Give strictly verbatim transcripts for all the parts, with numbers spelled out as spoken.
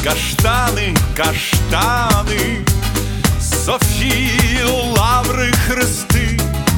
Каштани, каштани, Софії, лаври, хрести.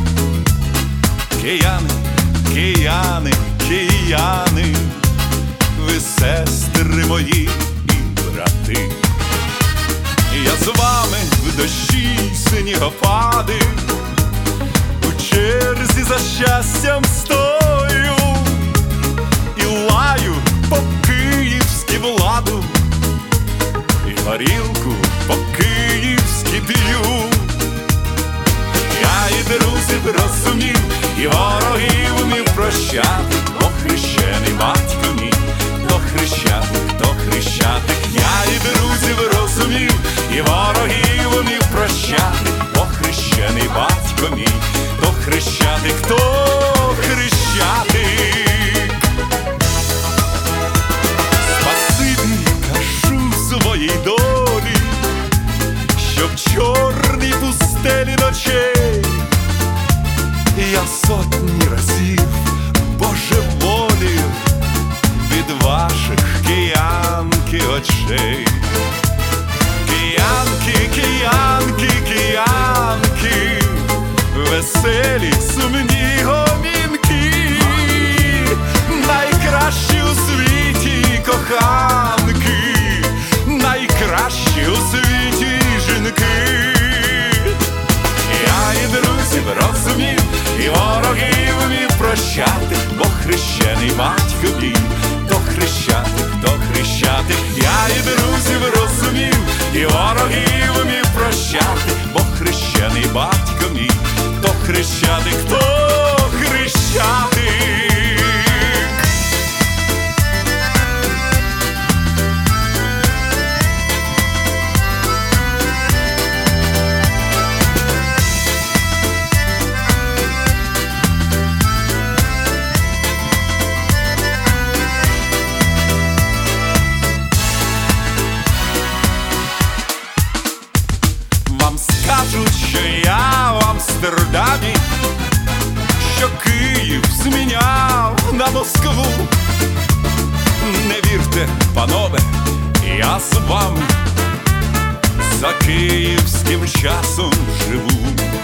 Кияни, кияни, кияни, ви сестри мої і брати. Я з вами в дощі снігопади, у черзі за щастям стою і лаю по-київськи владу, і горілку по-київськи п'ю. Я і друзів розумів, і ворогів вмів прощати, бо хрещений батько мій, то хрещатик, то хрещатик. Я і друзів розумів, і ворогів вмів прощати, бо хрещений батько мій, то хрещатик, то хрещатик. Спасибі кажу своїй долі, що в чорній пустелі ночей я сотні разів божеволів від ваших, киянки, очей. Киянки, киянки, киянки, веселі, сумні гомінки, найкращі у світі коханки, найкращі у світі жінки. Я і друзів розумів, і ворогів вмів прощати, бо хрещений батько мій, то хрещатик, то хрещатик. Я і друзів розумів, і ворогів вмів прощати, бо хрещений батько мій, то хрещатик, то хрещатик. Кажуть, що я в Амстердамі, що Київ зміняв на Москву. Не вірте, панове, я з вами за київським часом живу.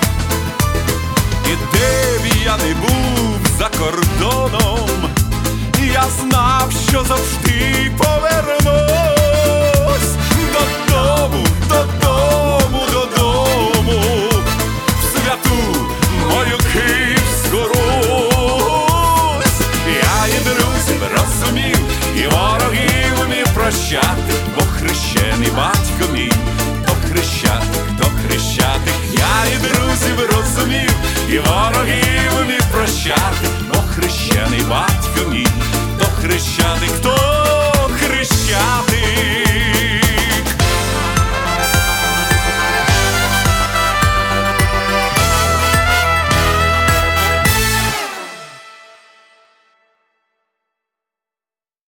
І де б я не був за кордоном, я знав, що завжди повернусь.